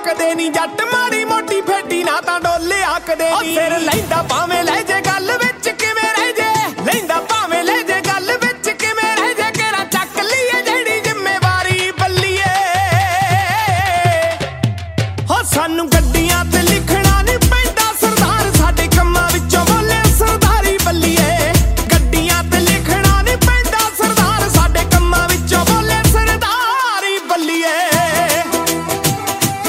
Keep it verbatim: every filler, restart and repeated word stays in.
ਆਖਦੇ ਨੀ ਜੱਟ ਮਾੜੀ ਮੋਟੀ ਫੇਟੀ ਨਾ ਤਾਂ ਡੋਲੇ ਆਖਦੇ ਨੀ ਸਿਰ ਲੈਂਦਾ ਭਾਵੇਂ ਲੈ ਜੇ ਗੱਲ ਵਿੱਚ ਕਿਵੇਂ ਰਹਿ ਜੇ ਲੈਂਦਾ ਭਾਵੇਂ ਲੈ ਜੇ ਗੱਲ ਵਿੱਚ ਕਿਵੇਂ ਰਹਿ ਜੇ ਕਿਹੜਾ ਚੱਕ ਲਈਏ ਜਿਹੜੀ ਜ਼ਿੰਮੇਵਾਰੀ ਬੱਲੀਏ ਹੋ ਸਾਨੂੰ